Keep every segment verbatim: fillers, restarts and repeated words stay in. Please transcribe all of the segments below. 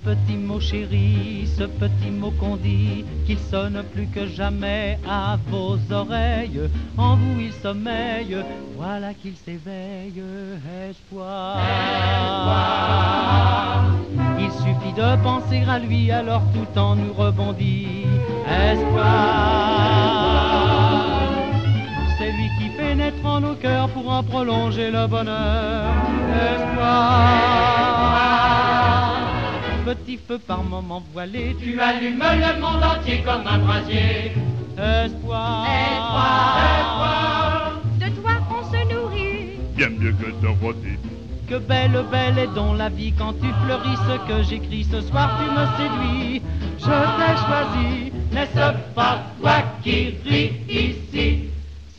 petit mot chéri, ce petit mot qu'on dit, qu'il sonne plus que jamais à vos oreilles. En vous il sommeille, voilà qu'il s'éveille. Espoir. Espoir. Il suffit de penser à lui, alors tout en nous rebondit. Espoir. C'est lui qui pénètre en nos cœurs pour en prolonger le bonheur. Espoir. Petit feu par moments voilé, Tu allumes le monde entier comme un brasier. Espoir. Espoir. Espoir. De toi on se nourrit. Bien mieux que de rôti. Que belle, belle est donc la vie quand tu fleuris. Ce que j'écris ce soir, tu me séduis. Je t'ai choisi, N'est-ce pas toi qui ris ici?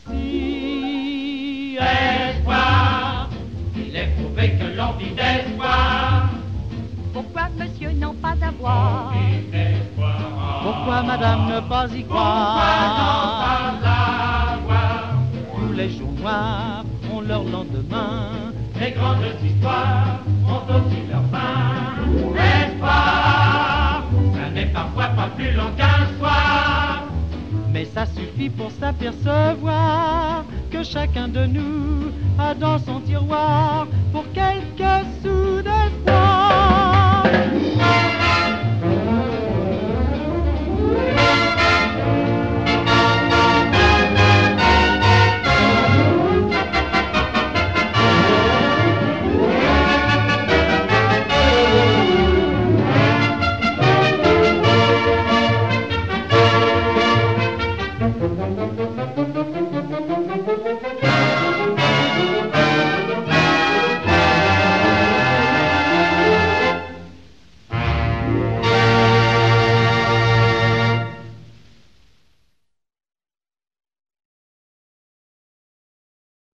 si Espoir. Il est prouvé que l'envie d'espoir. Pourquoi monsieur n'en pas avoir? Envie d'espoir. Pourquoi madame ne pas y Pourquoi n'en croire? pas avoir? Tous les jours noirs ont leur lendemain. Les grandes histoires ont aussi leur fin. Espoir, ça n'est parfois pas plus long qu'un soir. Mais ça suffit pour s'apercevoir que chacun de nous a dans son tiroir pour quelques sous d'espoir.